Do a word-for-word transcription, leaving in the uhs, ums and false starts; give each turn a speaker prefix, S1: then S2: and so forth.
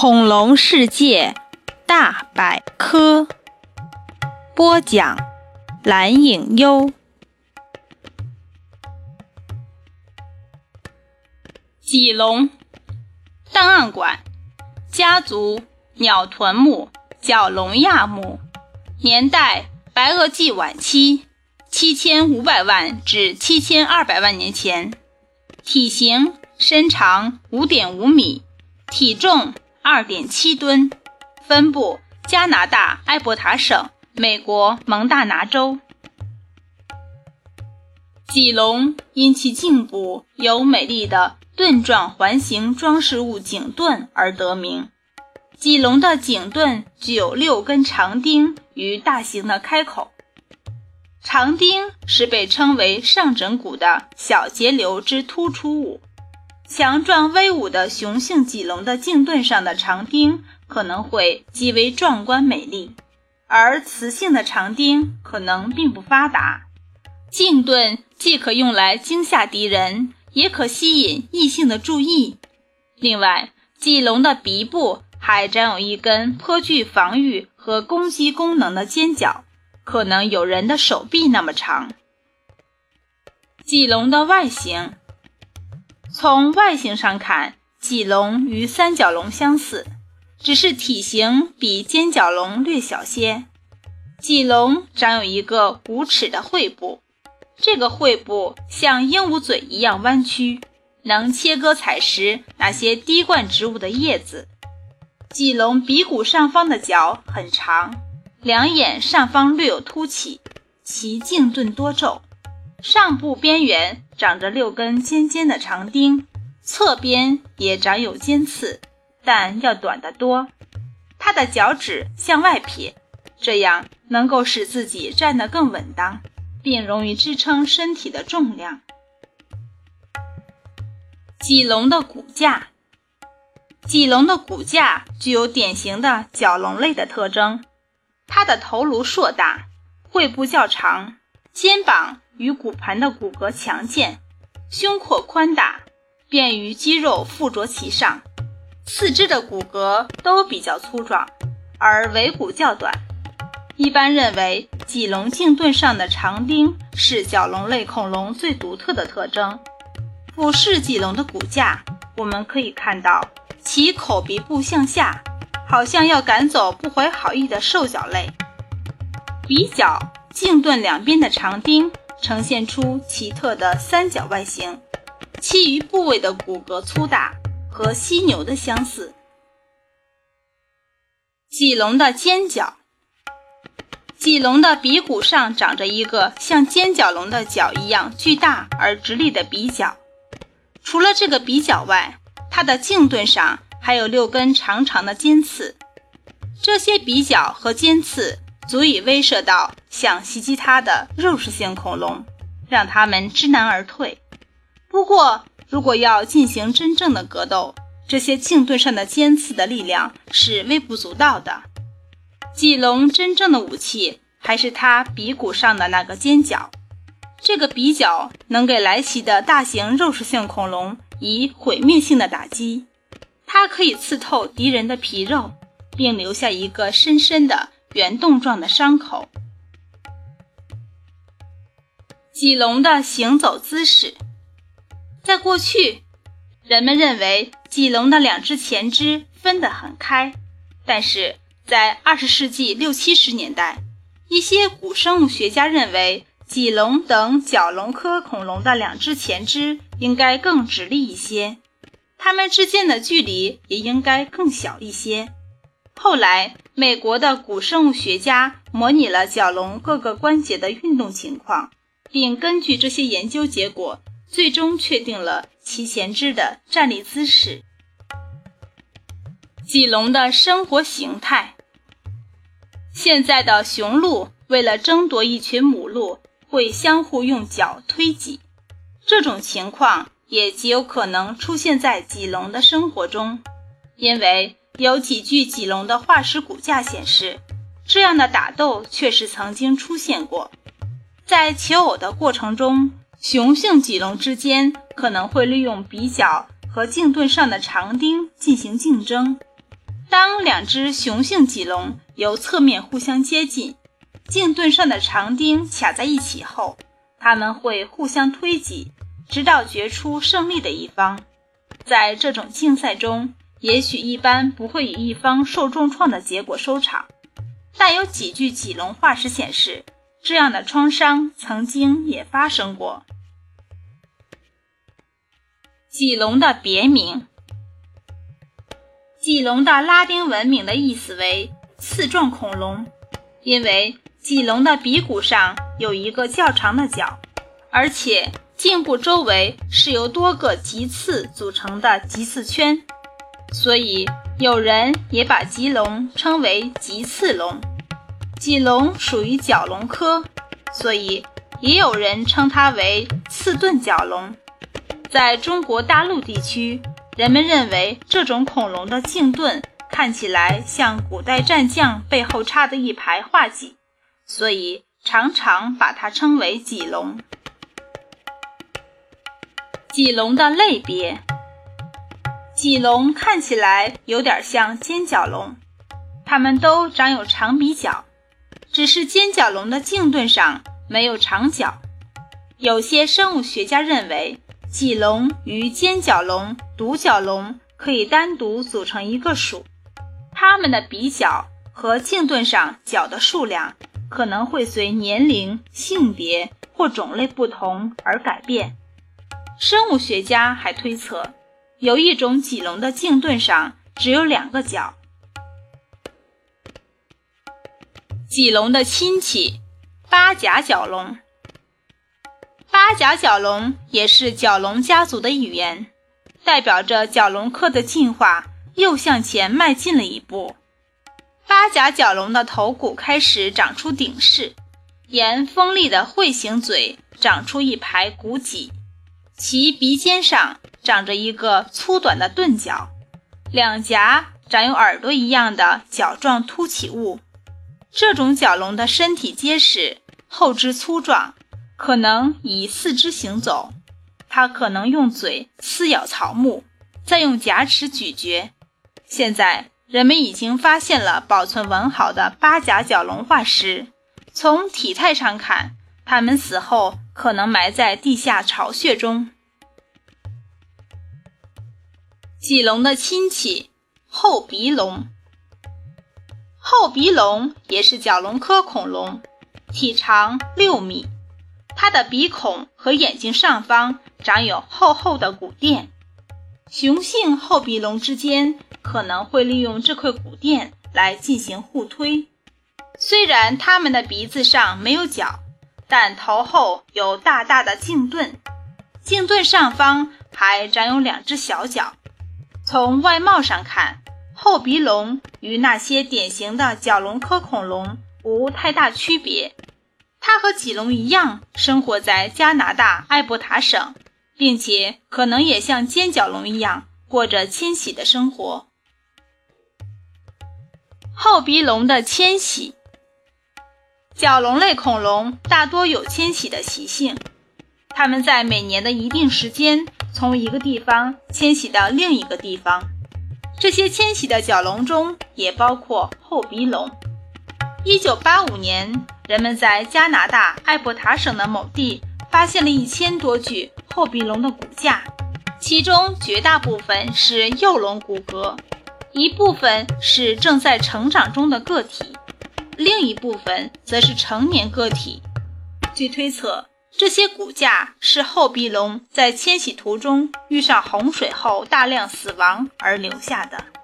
S1: 恐龙世界大百科，播讲蓝影优。
S2: 脊龙档案馆，家族鸟臀目角龙亚目，年代白垩纪晚期，七千五百万至七千二百万年前，体型身长 五点五米，体重 二点七吨，分布加拿大埃伯塔省，美国蒙大拿州。脊龙因其颈部有美丽的盾状环形装饰物颈盾而得名。脊龙的颈盾具有六根长钉与大型的开口，长钉是被称为上枕骨的小节瘤之突出物。强壮威武的雄性脊龙的颈盾上的长钉可能会极为壮观美丽，而雌性的长钉可能并不发达。颈盾既可用来惊吓敌人，也可吸引异性的注意。另外，脊龙的鼻部还长有一根颇具防御和攻击功能的尖角，可能有人的手臂那么长。脊龙的外形，从外形上看，脊龙与三角龙相似，只是体型比尖角龙略小些。脊龙长有一个五齿的喙部，这个喙部像鹦鹉嘴一样弯曲，能切割采食那些滴灌植物的叶子。脊龙鼻骨上方的角很长，两眼上方略有凸起，其颈盾多皱，上部边缘长着六根尖尖的长钉，侧边也长有尖刺，但要短得多。它的脚趾向外撇，这样能够使自己站得更稳当，并容易支撑身体的重量。脊龙的骨架，脊龙的骨架具有典型的角龙类的特征，它的头颅硕大，喙部较长，肩膀与骨盘的骨骼强健，胸廓宽大，便于肌肉附着其上。四肢的骨骼都比较粗壮，而尾骨较短。一般认为，脊龙颈盾上的长钉是角龙类恐龙最独特的特征。俯视脊龙的骨架，我们可以看到其口鼻部向下，好像要赶走不怀好意的兽脚类。鼻角、颈盾两边的长钉呈现出奇特的三角外形，其余部位的骨骼粗大，和犀牛的相似。脊龙的尖角，脊龙的鼻骨上长着一个像尖角龙的角一样巨大而直立的鼻角。除了这个鼻角外，它的颈盾上还有六根长长的尖刺，这些鼻角和尖刺足以威慑到想袭击它的肉食性恐龙，让它们知难而退。不过，如果要进行真正的格斗，这些颈盾上的尖刺的力量是微不足道的。脊龙真正的武器还是它鼻骨上的那个尖角，这个鼻角能给来袭的大型肉食性恐龙以毁灭性的打击，它可以刺透敌人的皮肉，并留下一个深深的圆洞状的伤口。脊龙的行走姿势，在过去，人们认为脊龙的两只前肢分得很开，但是在二十世纪六七十年代，一些古生物学家认为脊龙等角龙科恐龙的两只前肢应该更直立一些，它们之间的距离也应该更小一些。后来，美国的古生物学家模拟了角龙各个关节的运动情况，并根据这些研究结果，最终确定了其前肢的站立姿势。脊龙的生活形态，现在的雄鹿为了争夺一群母鹿，会相互用脚推挤，这种情况也极有可能出现在脊龙的生活中，因为有几具脊龙的化石骨架显示，这样的打斗确实曾经出现过。在求偶的过程中，雄性脊龙之间可能会利用鼻角和颈盾上的长钉进行竞争。 当两只雄性棘龙由侧面互相接近，颈盾上的长钉卡在一起后，它们会互相推挤，直到决出胜利的一方。在这种竞赛中，也许一般不会以一方受重创的结果收场，但有几具棘龙化石显示，这样的创伤曾经也发生过。棘龙的别名。棘龙的拉丁文名的意思为刺状恐龙，因为棘龙的鼻骨上有一个较长的角，而且颈部周围是由多个棘刺组成的棘刺圈，所以有人也把棘龙称为棘刺龙。棘龙属于角龙科，所以也有人称它为刺盾角龙。在中国大陆地区，人们认为这种恐龙的颈盾看起来像古代战将背后插的一排画戟，所以常常把它称为棘龙。棘龙的类别。棘龙看起来有点像尖角龙，它们都长有长鼻角，只是尖角龙的颈盾上没有长角。有些生物学家认为，棘龙与尖角龙、独角龙可以单独组成一个属，它们的鼻角和颈盾上角的数量可能会随年龄、性别或种类不同而改变。生物学家还推测，有一种棘龙的颈盾上只有两个角。棘龙的亲戚，八甲角龙。八甲角龙也是角龙家族的一员，代表着角龙科的进化又向前迈进了一步。八甲角龙的头骨开始长出顶饰，沿锋利的喙形嘴长出一排骨脊，其鼻尖上长着一个粗短的钝角，两颊长有耳朵一样的角状凸起物。这种角龙的身体结实，后肢粗壮，可能以四肢行走，它可能用嘴撕咬草木，再用牙齿咀嚼。现在人们已经发现了保存完好的八甲角龙化石，从体态上看，它们死后可能埋在地下巢穴中。棘龙的亲戚，厚鼻龙。厚鼻龙也是角龙科恐龙，体长六米，它的鼻孔和眼睛上方长有厚厚的骨垫，雄性厚鼻龙之间可能会利用这块骨垫来进行互推。虽然它们的鼻子上没有角，但头后有大大的颈盾，颈盾上方还长有两只小角。从外貌上看，厚鼻龙与那些典型的角龙科恐龙无太大区别。它和棘龙一样生活在加拿大艾伯塔省，并且可能也像尖角龙一样过着迁徙的生活。厚鼻龙的迁徙。角龙类恐龙大多有迁徙的习性，它们在每年的一定时间从一个地方迁徙到另一个地方。这些迁徙的角龙中也包括厚鼻龙。一九八五年，人们在加拿大艾伯塔省的某地发现了一千多具厚鼻龙的骨架，其中绝大部分是幼龙骨骼，一部分是正在成长中的个体，另一部分则是成年个体。据推测，这些骨架是厚鼻龙在迁徙途中遇上洪水后大量死亡而留下的。